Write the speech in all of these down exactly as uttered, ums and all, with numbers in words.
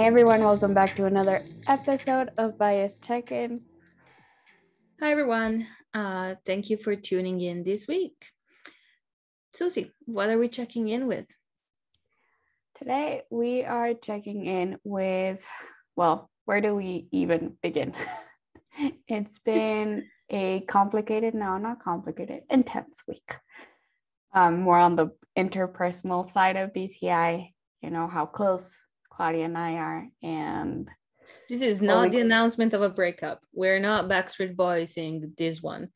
everyone, welcome back to another episode of Bias Check-In. Hi everyone, uh, thank you for tuning in this week. Susie, what are we checking in with? Today we are checking in with, well, where do we even begin? It's been a complicated, no, not complicated, intense week. Um, more on the interpersonal side of B C I, you know, how close Claudia and I are, and this is not well, we... the announcement of a breakup. We're not Backstreet Boys sing this one.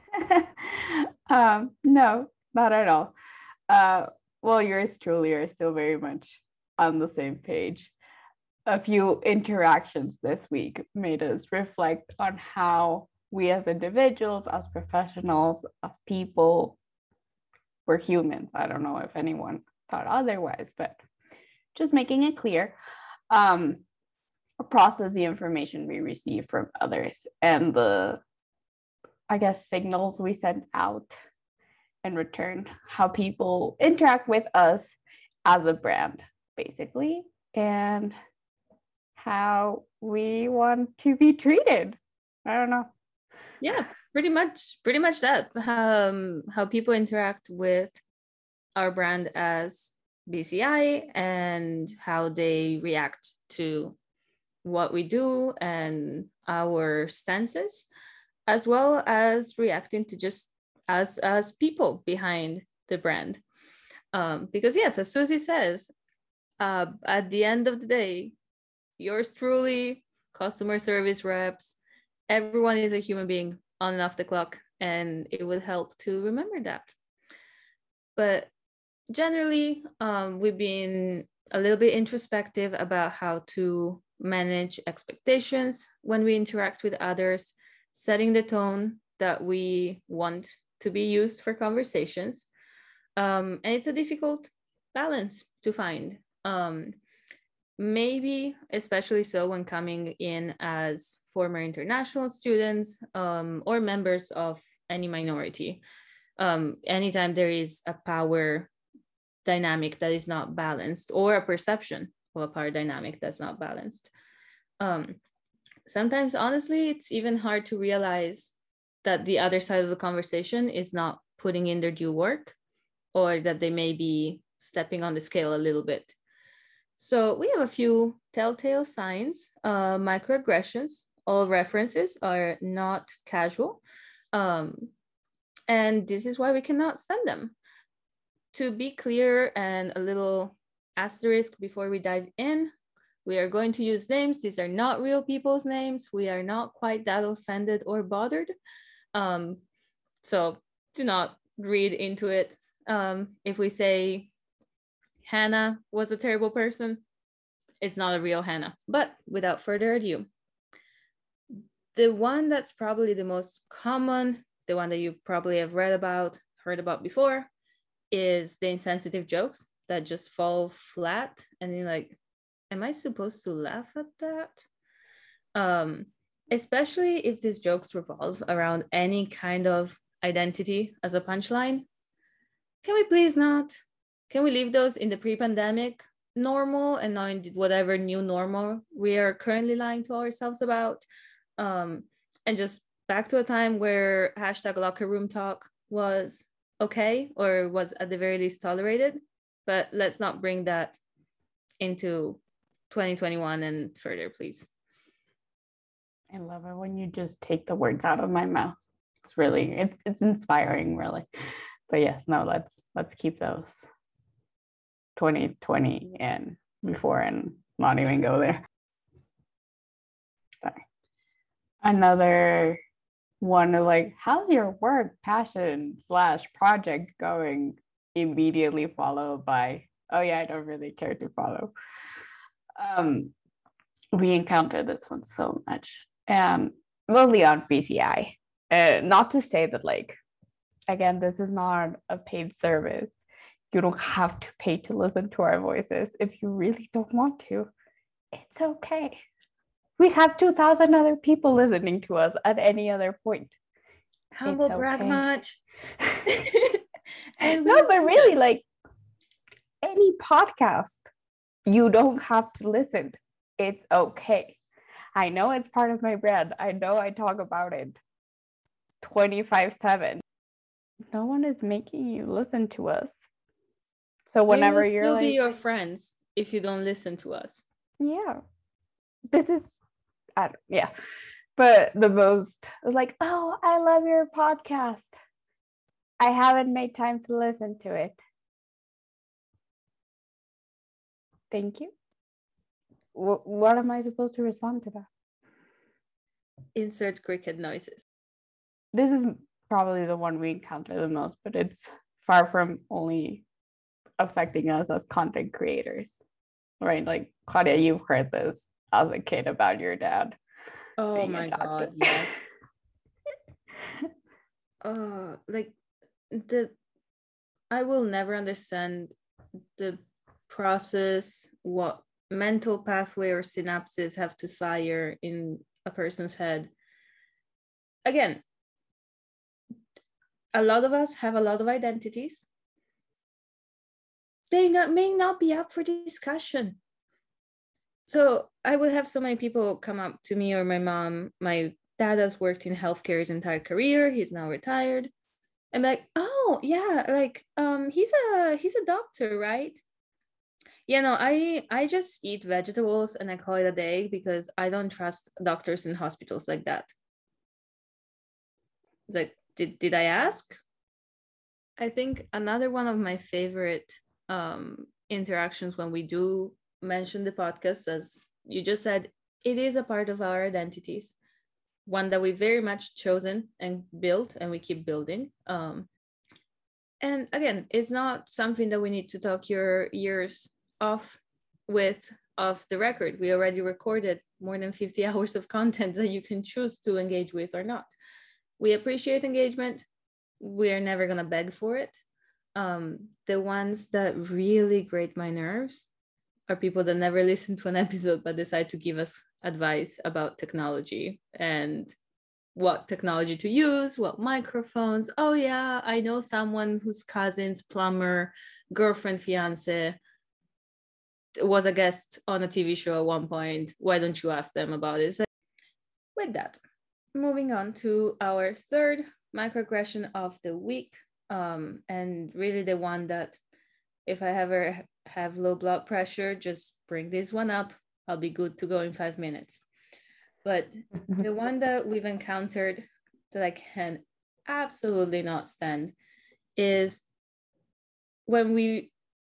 um, no, not at all. Uh, well, yours truly are still very much on the same page. A few interactions this week made us reflect on how we as individuals, as professionals, as people, we're humans. I don't know if anyone thought otherwise, but just making it clear, um, process the information we receive from others and the, I guess, signals we send out in return, how people interact with us as a brand, basically, and how we want to be treated. I don't know. Yeah, pretty much, pretty much that. Um, how people interact with our brand as B C I and how they react to what we do and our stances, as well as reacting to just us as people behind the brand. Um, because yes, as Susie says, uh, at the end of the day, yours truly, customer service reps, everyone is a human being on and off the clock, and it would help to remember that. But generally, um, we've been a little bit introspective about how to manage expectations when we interact with others, setting the tone that we want to be used for conversations. Um, and it's a difficult balance to find. Um, maybe especially so when coming in as former international students um, or members of any minority. Um, anytime there is a power dynamic that is not balanced, or a perception of a power dynamic that's not balanced. Um, sometimes, honestly, it's even hard to realize that the other side of the conversation is not putting in their due work, or that they may be stepping on the scale a little bit. So we have a few telltale signs. Uh, microaggressions, all references are not casual. Um, and this is why we cannot stand them. To be clear and a little asterisk before we dive in, we are going to use names. These are not real people's names. We are not quite that offended or bothered. Um, so do not read into it. Um, if we say Hannah was a terrible person, it's not a real Hannah. But without further ado, the one that's probably the most common, the one that you probably have read about, heard about before, is the insensitive jokes that just fall flat, and you're like, am I supposed to laugh at that? Um, especially if these jokes revolve around any kind of identity as a punchline. Can we please not? Can we leave those in the pre-pandemic normal and not in whatever new normal we are currently lying to ourselves about? Um, and just back to a time where hashtag locker room talk was okay, or was at the very least tolerated, but let's not bring that into twenty twenty-one and further, please. I love it when you just take the words out of my mouth. It's really, it's it's inspiring, really. But yes, no, let's let's keep those twenty twenty and before and not even go there. Sorry. Another one of like, how's your work, passion slash project going? Immediately followed by, oh yeah, I don't really care to follow. Um, we encounter this one so much, and mostly on B C I. Uh, not to say that, like, again, this is not a paid service. You don't have to pay to listen to our voices. If you really don't want to, it's okay. We have two thousand other people listening to us at any other point. Humble okay. brag much. And no, but really, like, any podcast, you don't have to listen. It's okay. I know it's part of my brand. I know I talk about it twenty-five seven. No one is making you listen to us. So whenever we will you're still like, be your friends if you don't listen to us. yeah, this is, I don't, yeah. But the most like, oh, I love your podcast. I haven't made time to listen to it. Thank you. W- what am I supposed to respond to that? Insert cricket noises. This is probably the one we encounter the most, but it's far from only affecting us as content creators, right? Like, Claudia, you've heard this as a kid about your dad. Oh my God, yes. Oh, like the I will never understand the process, what mental pathway or synapses have to fire in a person's head. Again, a lot of us have a lot of identities. They not, may not be up for discussion. So I would have so many people come up to me or my mom. My dad has worked in healthcare his entire career. He's now retired. I'm like, oh yeah, like um, he's a he's a doctor, right? Yeah, no, I I just eat vegetables and I call it a day because I don't trust doctors in hospitals like that. It's like, did did I ask? I think another one of my favorite um, interactions when we do mention the podcast, as you just said, it is a part of our identities, one that we very much chosen and built, and we keep building. Um, and again, it's not something that we need to talk your ears off with off the record. We already recorded more than fifty hours of content that you can choose to engage with or not. We appreciate engagement. We're never gonna beg for it. Um, the ones that really grate my nerves are people that never listen to an episode but decide to give us advice about technology and what technology to use, what microphones. Oh yeah, I know someone whose cousin's plumber, girlfriend, fiance was a guest on a T V show at one point. Why don't you ask them about it? So with that, moving on to our third microaggression of the week, um, and really the one that if I ever have low blood pressure, just bring this one up. I'll be good to go in five minutes. But the one that we've encountered that I can absolutely not stand is when we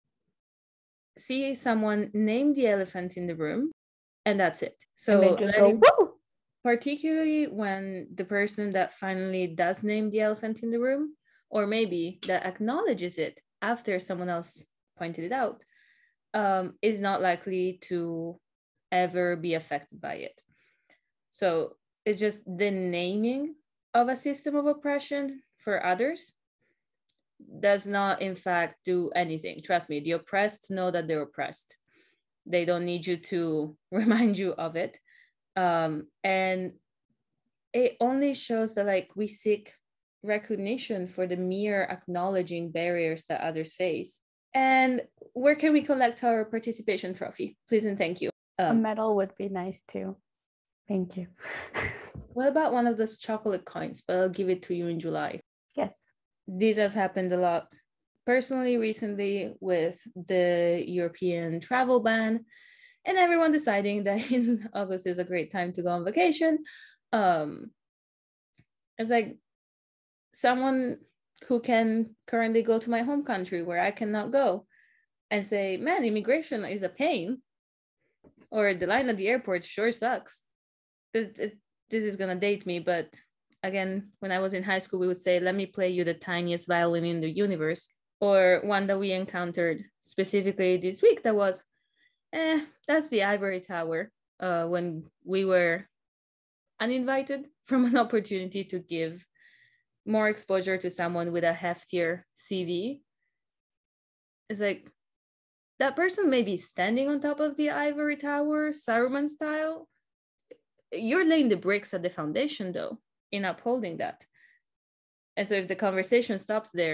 see someone name the elephant in the room and that's it. So and they just go, woo! Particularly when the person that finally does name the elephant in the room, or maybe that acknowledges it after someone else pointed it out, um, is not likely to ever be affected by it. So it's just the naming of a system of oppression for others does not, in fact, do anything. Trust me, the oppressed know that they're oppressed. They don't need you to remind you of it. Um, and it only shows that like we seek recognition for the mere acknowledging barriers that others face. And where can we collect our participation trophy? Please and thank you. Um, a medal would be nice too. Thank you. What about one of those chocolate coins? But I'll give it to you in July. Yes. This has happened a lot personally recently with the European travel ban and everyone deciding that in August is a great time to go on vacation. Um, it's like someone who can currently go to my home country where I cannot go and say, man, immigration is a pain. Or the line at the airport sure sucks. It, it, this is going to date me, but again, when I was in high school, we would say, let me play you the tiniest violin in the universe. Or one that we encountered specifically this week that was, eh, that's the ivory tower, uh, when we were uninvited from an opportunity to give more exposure to someone with a heftier C V. It's like, that person may be standing on top of the ivory tower, Saruman style. You're laying the bricks at the foundation, though, in upholding that. And so if the conversation stops there,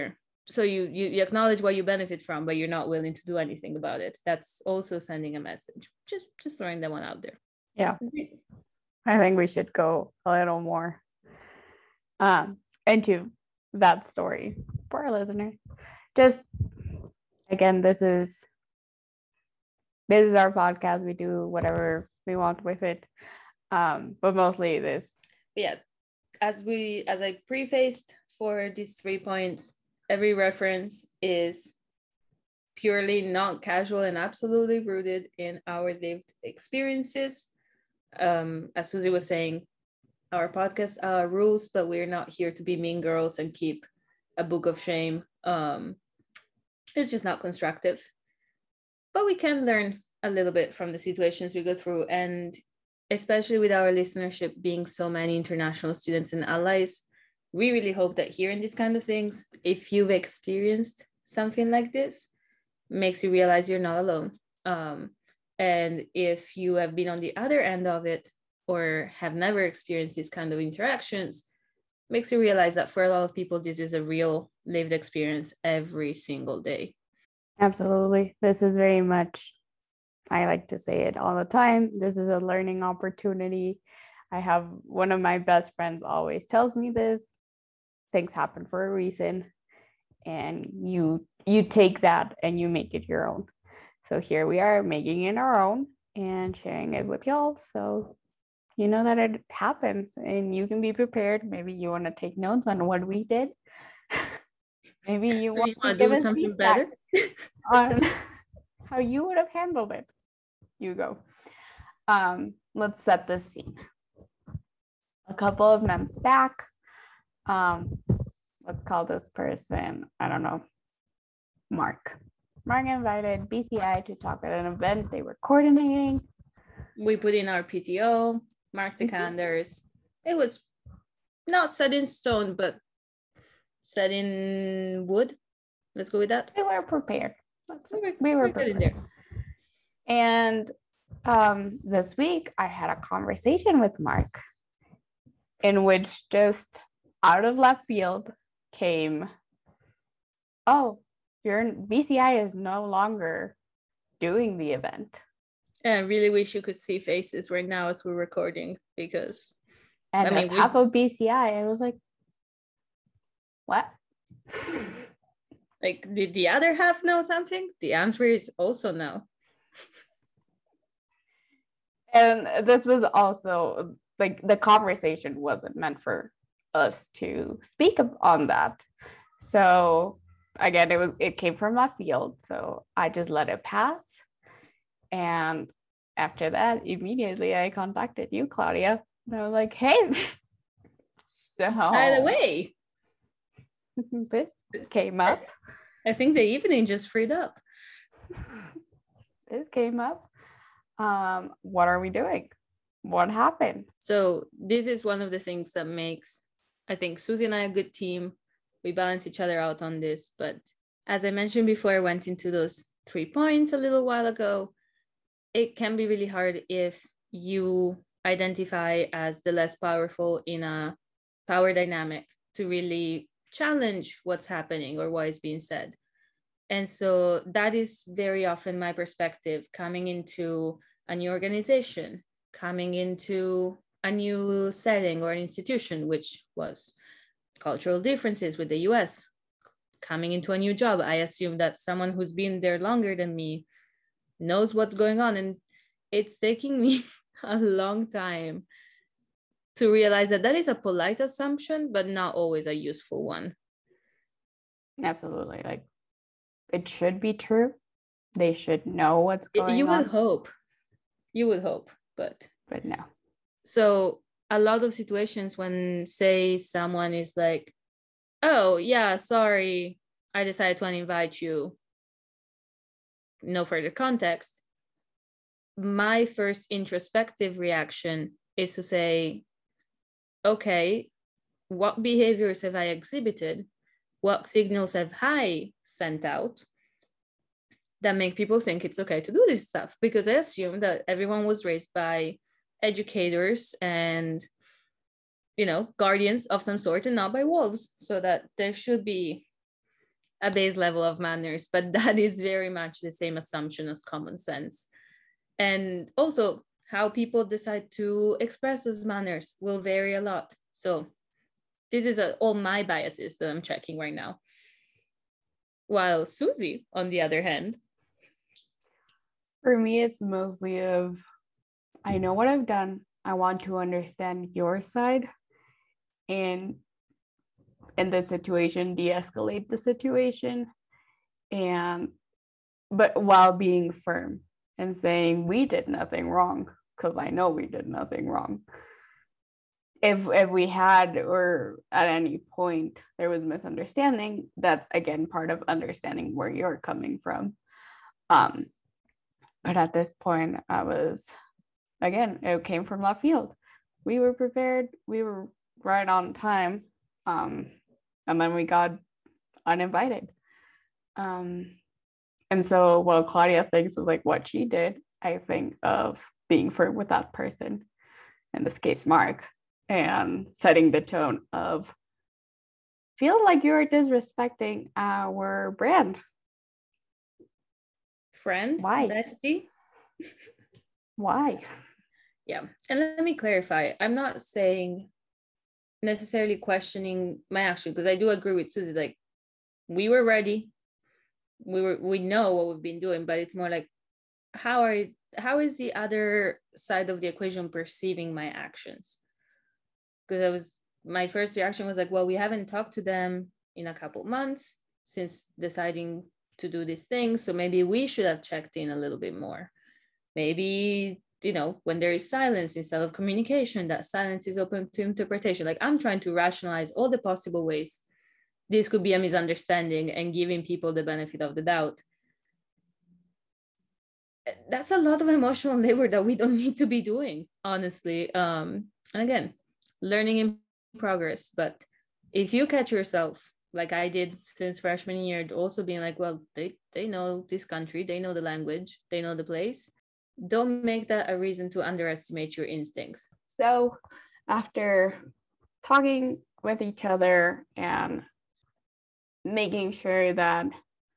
so you, you you acknowledge what you benefit from, but you're not willing to do anything about it. That's also sending a message. Just just throwing that one out there. Yeah, I think we should go a little more um into that story for our listeners. Just again, this is this is our podcast. We do whatever we want with it, um but mostly this. Yeah, as we as I prefaced for these three points, every reference is purely non-casual and absolutely rooted in our lived experiences. Um, as Susie was saying, our podcast are rules, but we're not here to be mean girls and keep a book of shame. Um, it's just not constructive. But we can learn a little bit from the situations we go through. And especially with our listenership being so many international students and allies, we really hope that hearing these kind of things, if you've experienced something like this, makes you realize you're not alone. Um, and if you have been on the other end of it or have never experienced these kind of interactions, makes you realize that for a lot of people, this is a real lived experience every single day. Absolutely. This is very much, I like to say it all the time, this is a learning opportunity. I have one of my best friends always tells me this. Things happen for a reason, and you you take that and you make it your own. So here we are making it our own and sharing it with y'all. So you know that it happens and you can be prepared. Maybe you want to take notes on what we did. Maybe you want to give us something better on how you would have handled it. You go. Um, let's set the scene. A couple of months back, um, let's call this person, I don't know, Mark. Mark invited B C I to talk at an event they were coordinating. We put in our P T O, marked the mm-hmm. calendars. It was not set in stone, but set in wood. Let's go with that. We were prepared. We were, we were prepared. There. And um, this week, I had a conversation with Mark in which just out of left field came, oh, your B C I is no longer doing the event. And I really wish you could see faces right now as we're recording, because and I mean, half we... of B C I, I was like, what? Like, did the other half know something? The answer is also no. And this was also like the conversation wasn't meant for us to speak on that. So again, it was it came from my field, so I just let it pass. And after that, immediately I contacted you, Claudia. And I was like, hey, so by the way, this came up. I think the evening just freed up. This came up. Um, what are we doing? What happened? So this is one of the things that makes, I think, Susie and I a good team. We balance each other out on this. But as I mentioned before, I went into those three points a little while ago. It can be really hard if you identify as the less powerful in a power dynamic to really challenge what's happening or what is being said. And so that is very often my perspective coming into a new organization, coming into a new setting or an institution, which was cultural differences with the U S. Coming into a new job, I assume that someone who's been there longer than me knows what's going on. And it's taking me a long time to realize that that is a polite assumption, but not always a useful one. Absolutely. Like, it should be true. They should know what's going you on. You would hope. You would hope, but... But no. So a lot of situations when, say, someone is like, oh, yeah, sorry, I decided to uninvite you. No further context. My first introspective reaction is to say, okay, what behaviors have I exhibited? What signals have I sent out that make people think it's okay to do this stuff? Because I assume that everyone was raised by educators and, you know, guardians of some sort and not by wolves. So that there should be a base level of manners, but that is very much the same assumption as common sense. And also how people decide to express those manners will vary a lot. So this is a, all my biases that I'm checking right now. While Susie, on the other hand. For me, it's mostly of, I know what I've done. I want to understand your side and in the situation, de-escalate the situation. And, but while being firm and saying we did nothing wrong, because I know we did nothing wrong. If if we had, or at any point there was misunderstanding, that's again part of understanding where you're coming from. Um, but at this point, I was, again, it came from left field. We were prepared. We were right on time. Um, and then we got uninvited. Um, and so while Claudia thinks of like what she did, I think of being firm with that person, in this case, Mark, and setting the tone of, feel like you're disrespecting our brand. Friend? Why? Bestie? Why? Yeah. And let me clarify. I'm not saying necessarily questioning my action, because I do agree with Susie. Like, we were ready. We were, we know what we've been doing, but it's more like, how are, how is the other side of the equation perceiving my actions? Because I was, my first reaction was like, well, we haven't talked to them in a couple months since deciding to do these things. So maybe we should have checked in a little bit more. Maybe, you know, when there is silence instead of communication, that silence is open to interpretation. Like, I'm trying to rationalize all the possible ways this could be a misunderstanding and giving people the benefit of the doubt. That's a lot of emotional labor that we don't need to be doing, honestly. Um, and again, learning in progress. But if you catch yourself, like I did since freshman year, also being like, well, they, they know this country, they know the language, they know the place. Don't make that a reason to underestimate your instincts. So after talking with each other and making sure that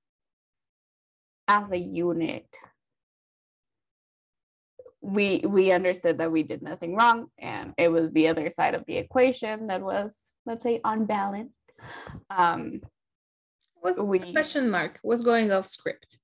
as a unit, we we understood that we did nothing wrong, and it was the other side of the equation that was, let's say, unbalanced. Um, was we, question mark was going off script.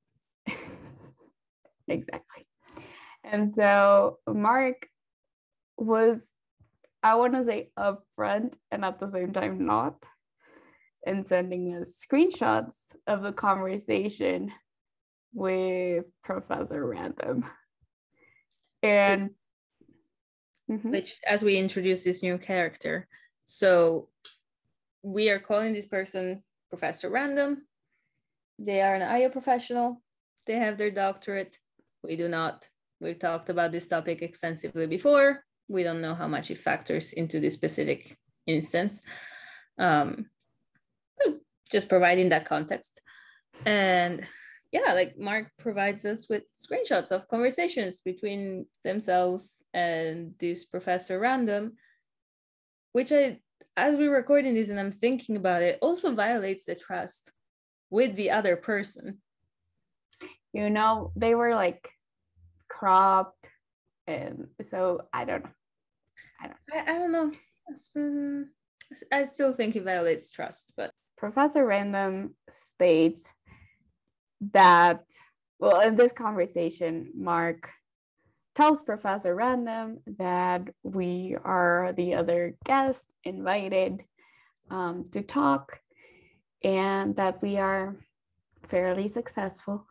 Exactly. And so Mark was, I want to say, upfront and at the same time not, and sending us screenshots of the conversation with Professor Random. And mm-hmm. Which, as we introduce this new character, so we are calling this person Professor Random. They are an I O professional. They have their doctorate. We do not. We've talked about this topic extensively before. We don't know how much it factors into this specific instance. Um, just providing that context. And yeah, like Mark provides us with screenshots of conversations between themselves and this Professor Random, which I, as we're recording this and I'm thinking about it, also violates the trust with the other person. You know, they were like cropped, and so I don't know. I don't I, I don't know. Um, I still think it violates trust, but Professor Random states that, well, in this conversation, Mark tells Professor Random that we are the other guest invited um, to talk, and that we are fairly successful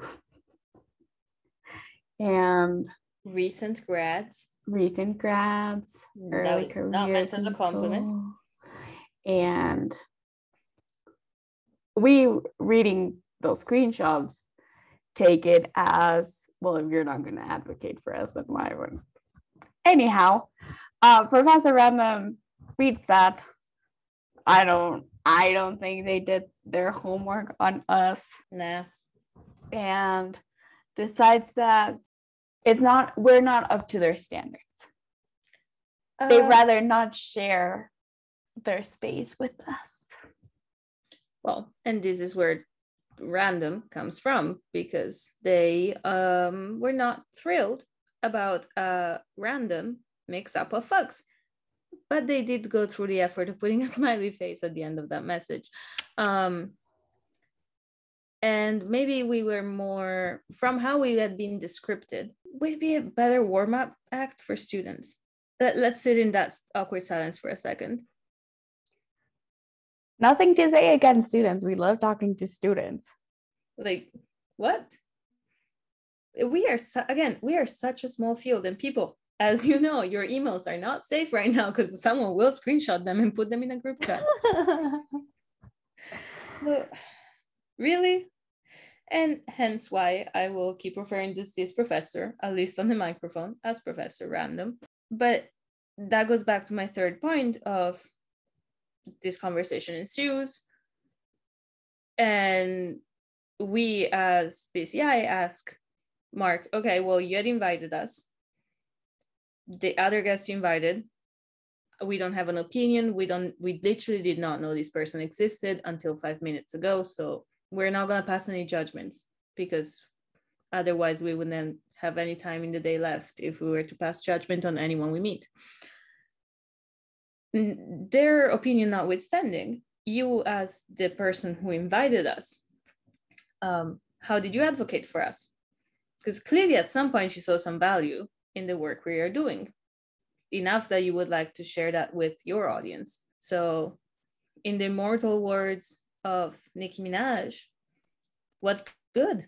and recent grads, recent grads, early career not meant people, as a compliment. And we, reading those screenshots, take it as, well, if you're not going to advocate for us, then why would? Anyhow, uh, Professor Random reads that. I don't, I don't think they did their homework on us. Nah. And decides that it's not, we're not up to their standards. Uh, They'd rather not share their space with us. Well, and this is where random comes from, because they um, were not thrilled about a random mix-up of fucks. But they did go through the effort of putting a smiley face at the end of that message. Um, and maybe we were more, from how we had been descripted, would be a better warm-up act for students. Let, let's sit in that awkward silence for a second. Nothing to say against students. We love talking to students. Like, what? We are, su- again, we are such a small field, and people, as you know, your emails are not safe right now because someone will screenshot them and put them in a group chat. So, really? And hence why I will keep referring to this professor, at least on the microphone, as Professor Random. But that goes back to my third point of this conversation ensues. And we as B C I ask Mark, okay, well, you had invited us. The other guest you invited, we don't have an opinion. We don't, we literally did not know this person existed until five minutes ago. So we're not going to pass any judgments, because otherwise we wouldn't have any time in the day left if we were to pass judgment on anyone we meet. Their opinion notwithstanding, you as the person who invited us, um, how did you advocate for us? Because clearly at some point you saw some value in the work we are doing, enough that you would like to share that with your audience. So in the immortal words of Nicki Minaj, what's good?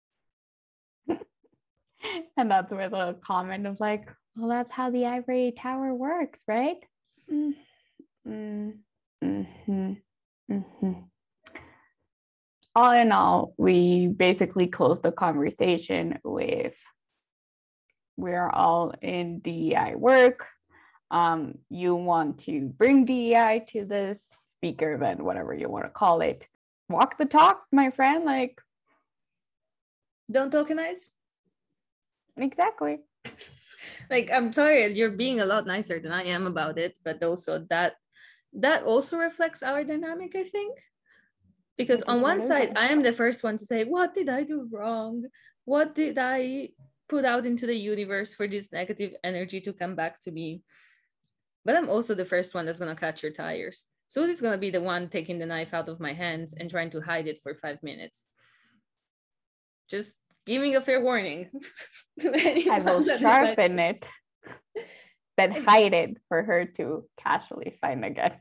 And that's where the comment of like, well, that's how the ivory tower works, right? Mm, mm, mm-hmm, mm-hmm. All in all, we basically closed the conversation with, we're all in D E I work. Um, you want to bring D E I to this speaker event, whatever you want to call it. Walk the talk, my friend. Like, don't tokenize. Exactly. Like, I'm sorry, you're being a lot nicer than I am about it, but also that that also reflects our dynamic, I think. Because on one side, I am the first one to say, what did I do wrong? What did I put out into the universe for this negative energy to come back to me? But I'm also the first one that's going to catch your tires. Susie's going to be the one taking the knife out of my hands and trying to hide it for five minutes. Just giving a fair warning. I will sharpen it, then hide it for her to casually find again.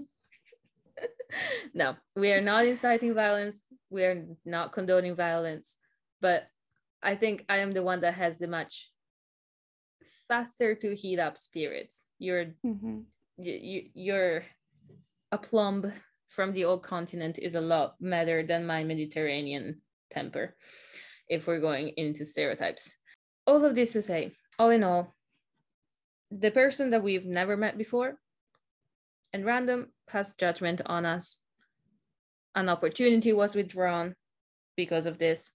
No, we are not inciting violence. We are not condoning violence. But I think I am the one that has the much faster to heat up spirits. You're, mm-hmm. you, you're a plum from the old continent is a lot better than my Mediterranean temper, if we're going into stereotypes. All of this to say, all in all, the person that we've never met before and random passed judgment on us. An opportunity was withdrawn because of this.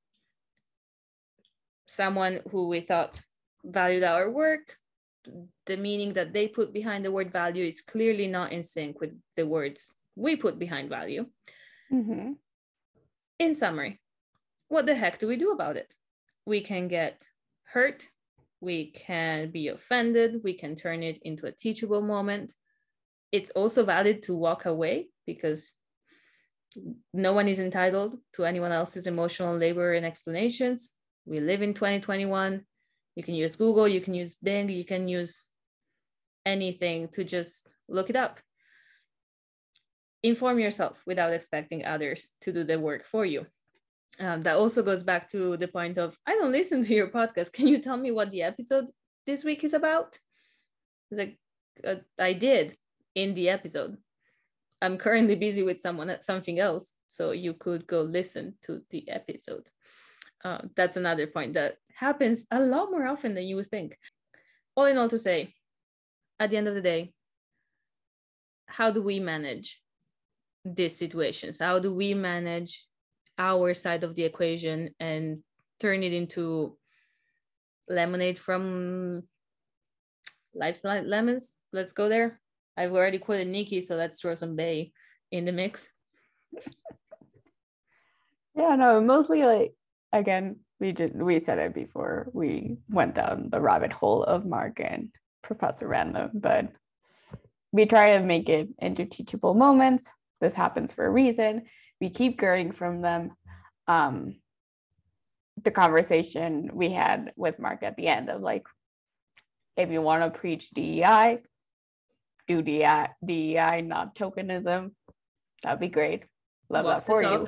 Someone who we thought valued our work, the meaning that they put behind the word value is clearly not in sync with the words we put behind value. Mm-hmm. In summary, what the heck do we do about it? We can get hurt, we can be offended, we can turn it into a teachable moment. It's also valid to walk away, because no one is entitled to anyone else's emotional labor and explanations. We live in twenty twenty-one. You can use Google, you can use Bing, you can use anything to just look it up. Inform yourself without expecting others to do the work for you. Um, that also goes back to the point of, I don't listen to your podcast. Can you tell me what the episode this week is about? It's like, uh, I did in the episode. I'm currently busy with someone at something else, so you could go listen to the episode. Uh, that's another point that happens a lot more often than you would think. All in all to say, at the end of the day, how do we manage these situations? How do we manage our side of the equation and turn it into lemonade from life's lemons? Let's go there. I've already quoted Nikki, so let's throw some Bay in the mix. Yeah, no, mostly like, again, we just we said it before we went down the rabbit hole of Mark and Professor Random, but we try to make it into teachable moments. This happens for a reason. We keep growing from them. Um, the conversation we had with Mark at the end of like, if you want to preach D E I, do D E I, D E I, not tokenism. That'd be great. Love Walk that for the you. talk.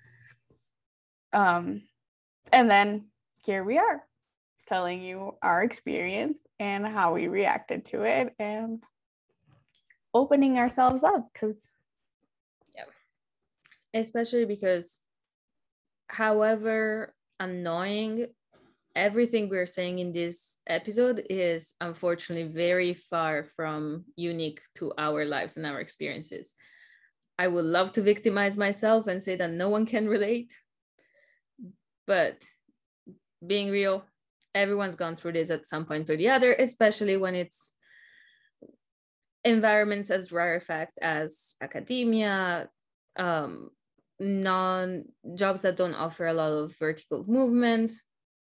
Um, and then here we are telling you our experience and how we reacted to it and opening ourselves up because Yeah, especially because however annoying everything we're saying in this episode is, unfortunately, very far from unique to our lives and our experiences. I would love to victimize myself and say that no one can relate, but being real, everyone's gone through this at some point or the other, especially when it's environments as rarefact as academia, um, non jobs that don't offer a lot of vertical movements,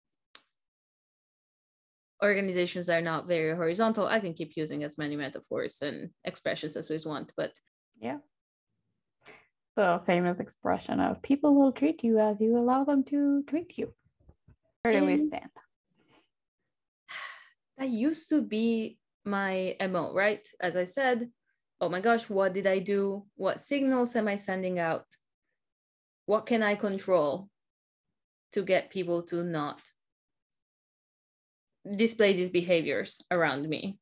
organizations that are not very horizontal. I can keep using as many metaphors and expressions as we want, but yeah. The famous expression of people will treat you as you allow them to treat you. Where do we stand? That used to be my M O, right? As I said, oh my gosh, what did I do? What signals am I sending out? What can I control to get people to not display these behaviors around me?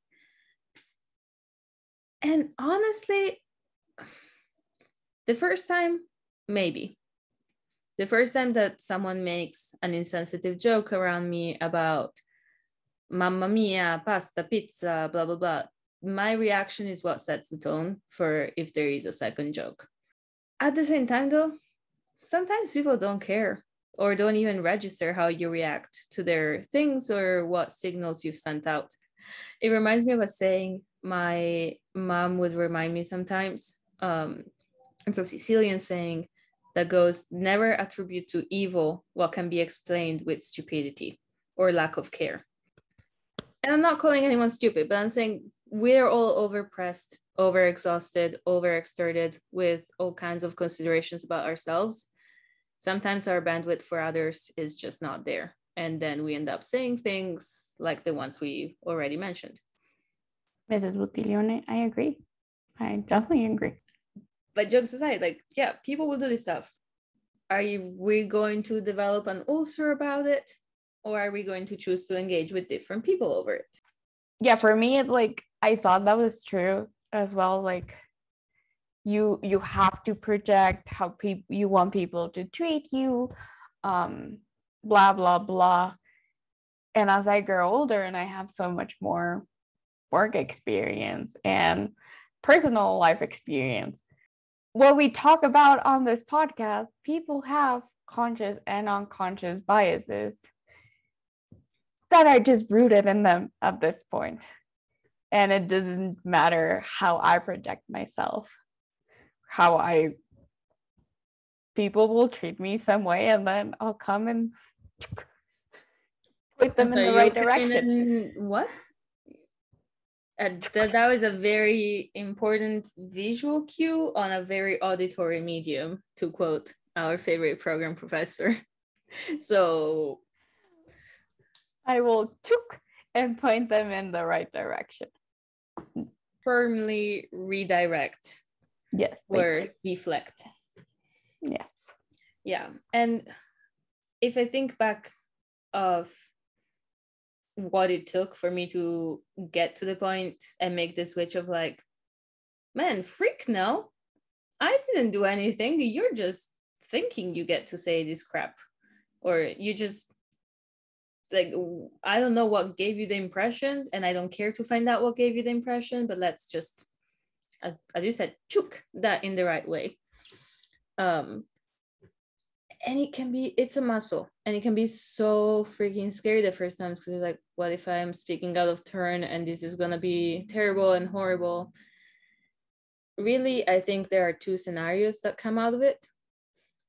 And honestly, the first time, maybe. The first time that someone makes an insensitive joke around me about mamma mia, pasta, pizza, blah, blah, blah, my reaction is what sets the tone for if there is a second joke. At the same time, though, sometimes people don't care or don't even register how you react to their things or what signals you've sent out. It reminds me of a saying my mom would remind me sometimes. Um, it's a Sicilian saying that goes, never attribute to evil what can be explained with stupidity or lack of care. And I'm not calling anyone stupid, but I'm saying we're all overpressed, overexhausted, overexerted with all kinds of considerations about ourselves. Sometimes our bandwidth for others is just not there. And then we end up saying things like the ones we already mentioned. Missus Buttiglione, I agree. I definitely agree. But jokes aside, like, yeah, people will do this stuff. Are we going to develop an ulcer about it? Or are we going to choose to engage with different people over it? Yeah, for me, it's like, I thought that was true as well. Like, you you have to project how people you want people to treat you, um, blah, blah, blah. And as I grow older and I have so much more work experience and personal life experience, what we talk about on this podcast, people have conscious and unconscious biases that are just rooted in them at this point. And it doesn't matter how I project myself, how I, people will treat me some way and then I'll come and point them in the right direction. What? Uh, that, that was a very important visual cue on a very auditory medium, to quote our favorite program professor. So I will chook and point them in the right direction. Firmly redirect. Yes. Or deflect. Yes. Yeah. And if I think back of what it took for me to get to the point and make the switch of like, man, freak no, I didn't do anything. You're just thinking you get to say this crap. Or you just, like, I don't know what gave you the impression, and I don't care to find out what gave you the impression, but let's just, as, as you said, chook that in the right way. Um, and it can be, it's a muscle, and it can be so freaking scary the first time, because you're like, what if I'm speaking out of turn and this is gonna be terrible and horrible? Really, I think there are two scenarios that come out of it.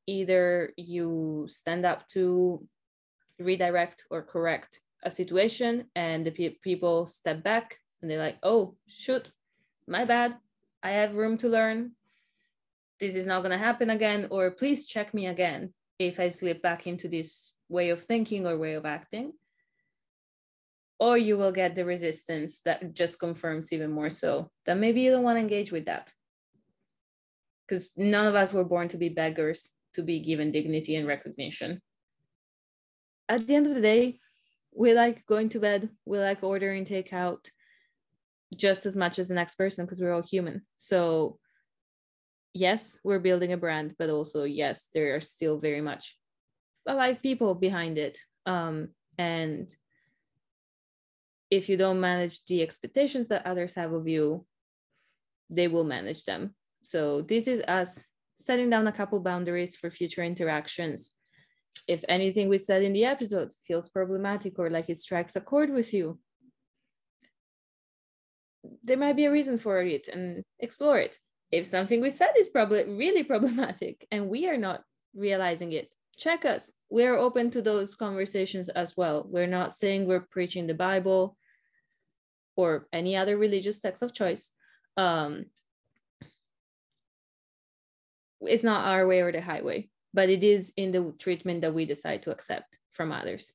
either you stand up to redirect or correct a situation, and the pe- people step back and they're like, oh, shoot, my bad. I have room to learn. This is not going to happen again, or please check me again if I slip back into this way of thinking or way of acting. Or you will get the resistance that just confirms even more so that maybe you don't want to engage with that. Because none of us were born to be beggars, to be given dignity and recognition. At the end of the day, we like going to bed, we like ordering takeout just as much as the next person, because we're all human. So yes, we're building a brand, but also, yes, there are still very much alive people behind it. Um, and if you don't manage the expectations that others have of you, they will manage them. So this is us setting down a couple boundaries for future interactions. If anything we said in the episode feels problematic or like it strikes a chord with you, there might be a reason for it, and explore it. If something we said is probably really problematic and we are not realizing it, check us. We're open to those conversations as well. We're not saying we're preaching the Bible or any other religious text of choice. Um, it's not our way or the highway, but it is in the treatment that we decide to accept from others.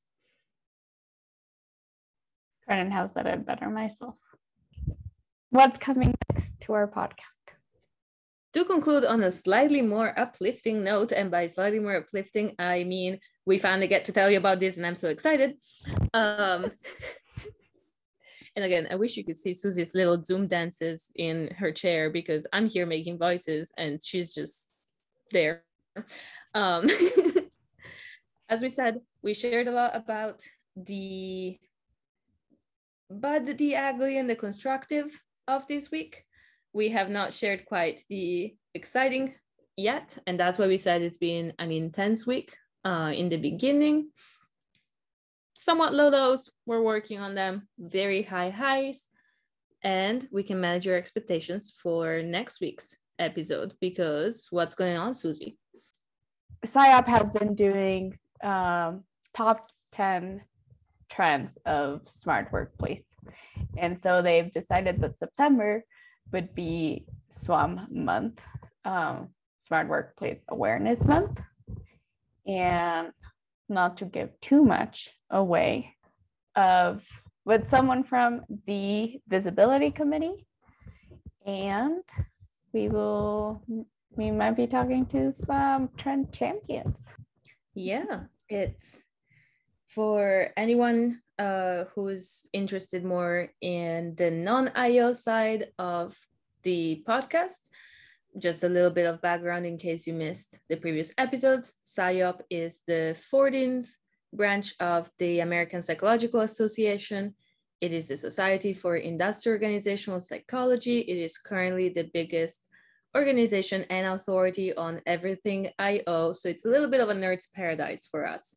Couldn't have said it better myself. What's coming next to our podcast? To conclude on a slightly more uplifting note, and by slightly more uplifting, I mean we finally get to tell you about this and I'm so excited. Um, and again, I wish you could see Susie's little Zoom dances in her chair, because I'm here making voices and she's just there. Um, as we said, we shared a lot about the bad, the ugly, and the constructive of this week. We have not shared quite the exciting yet, and that's why we said it's been an intense week. Uh, in the beginning, somewhat low lows, we're working on them, very high highs, and we can manage your expectations for next week's episode, because what's going on, Susie? S I O P has been doing um, top ten trends of smart workplace, and so they've decided that September would be SWAM month, um, Smart Workplace Awareness Month. And not to give too much away, of with someone from the Visibility Committee, and we will we might be talking to some trend champions. Yeah, it's for anyone uh, who's interested more in the non-I O side of the podcast. Just a little bit of background in case you missed the previous episodes. S I O P is the fourteenth branch of the American Psychological Association. It is the Society for Industrial Organizational Psychology. It is currently the biggest organization and authority on everything I O. So it's a little bit of a nerd's paradise for us.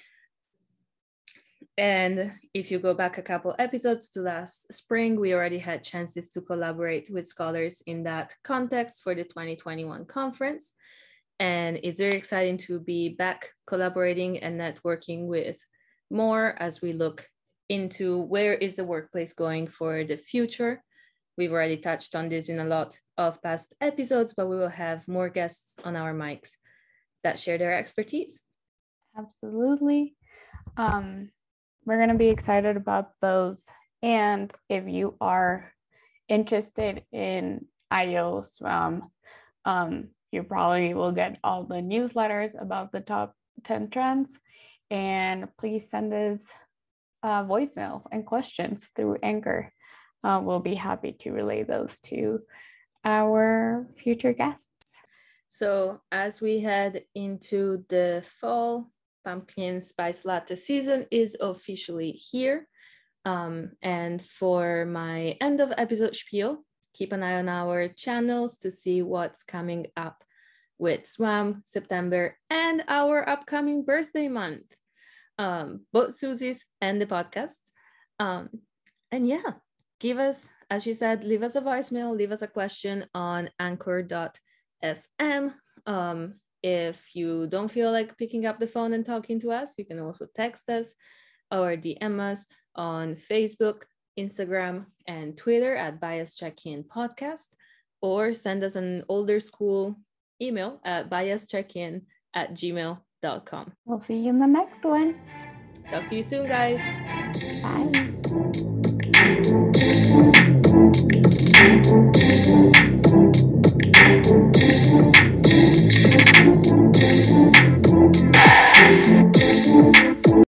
And if you go back a couple episodes to last spring, we already had chances to collaborate with scholars in that context for the twenty twenty-one conference. And it's very exciting to be back collaborating and networking with more as we look into where is the workplace going for the future. We've already touched on this in a lot of past episodes, but we will have more guests on our mics that share their expertise. Absolutely. Um, we're going to be excited about those. And if you are interested in I O SWAM, um, you probably will get all the newsletters about the top ten trends. And please send us uh, voicemails and questions through Anchor. Uh, we'll be happy to relay those to our future guests. So as we head into the fall, pumpkin spice latte season is officially here. Um, and for my end of episode spiel, keep an eye on our channels to see what's coming up with SWAM, September, and our upcoming birthday month, um, both Susie's and the podcast. Um, and yeah, give us, as you said, leave us a voicemail, leave us a question on anchor dot f m. Um, If you don't feel like picking up the phone and talking to us, you can also text us or D M us on Facebook, Instagram, and Twitter at Bias Check-In Podcast, or send us an older school email at biascheckin at gmail dot com. We'll see you in the next one. Talk to you soon, guys. Bye.